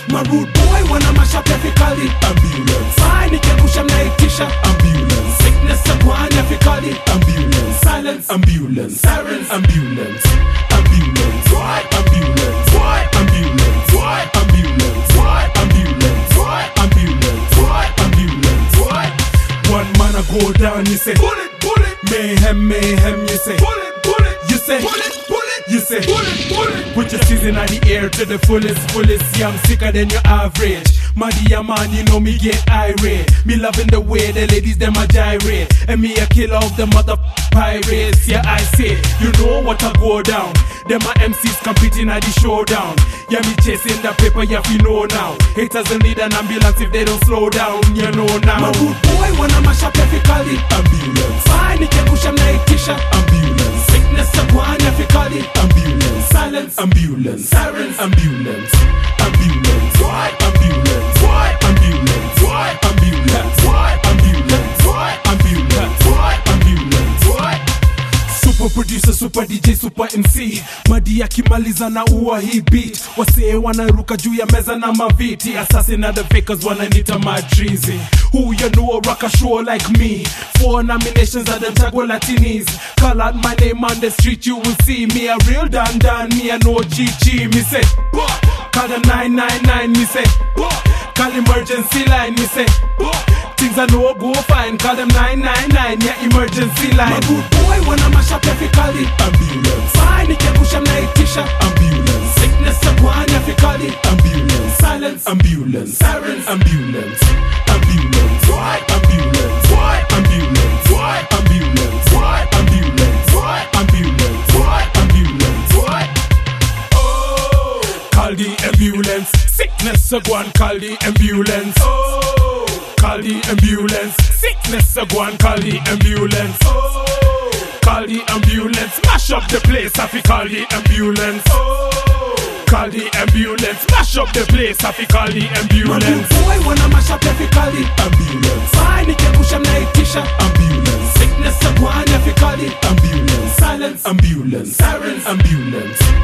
My rude boy wanna mash up every cali. Ambulance. Fine, ikiangusha mnaitisha. Ambulance. Sickness sagwani afikali. Ambulance. Silence. Ambulance. Sirens. Ambulance. Ambulance. What? Ambulance. What? Ambulance. What? Ambulance. What? Ambulance. What? Ambulance. What? Ambulance. What? One man a go down, you say bullet, bullet. Mayhem, mayhem, you say bullet, bullet. You say bullet, bullet. You say bullet, bullet. Put your season on the air to the fullest, fullest. Yeah, I'm sicker than your average. Maddy a man, you know me get irate. Me loving the way the ladies them a gyrate. And me a killer of the mother pirates. Yeah, I say, you know what I go down. Them my MCs competing at the showdown. Yeah, me chasing the paper, yeah, you know now. Haters will need an ambulance if they don't slow down, you know now. My good boy wanna mash up every cali. Ambulance. Fine, ikiangusha mnaitisha. Ambulance. Sickness sagwani afikali. Ambulance. Silence. Ambulance. Sirens. Ambulance. Ambulance. What? Ambulance. What? Ambulance. What? Ambulance. What? Ambulance. What? Ambulance. What? Ambulance. What? Super producer, super DJ, super MC. Maddy akimaliza na uwa hii beat. Wasee wanaruka juu ya meza na maviti. Assassin and the fakers wananita madrizi. Who you know rock a show like me? 4 nominations at the Jaguar Latinis. Call out my name on the street, you will see me a real Dan Dan, me a no GG. Me say, call the 999, me say, call emergency line, me say, things I know go fine, call them 999, yeah, emergency line. My good boy wanna mash up every cali. Ambulance. Fine, ikiangusha mnaitisha. Ambulance. Sickness sagwani afikali. Ambulance. Silence. Ambulance. Sirens. Ambulance. Ambulance. What? Ambulance. What? Ambulance. What? Ambulance. What? Ambulance. What? Ambulance. What? Ambulance. What? Oh, call the ambulance. Sickness sagwan, call the ambulance. Oh, call the ambulance. Sickness sagwan, call the ambulance. Oh, call the ambulance. Mash up the place, I fi call the ambulance. Oh, call the ambulance. Mash up the place, I fi call the ambulance. My good boy wanna mash up every cali. Ambulance. Fine, ikiangusha mnaitisha. Ambulance. Sickness sagwani afikali. Ambulance. Silence. Ambulance. Sirens. Ambulance.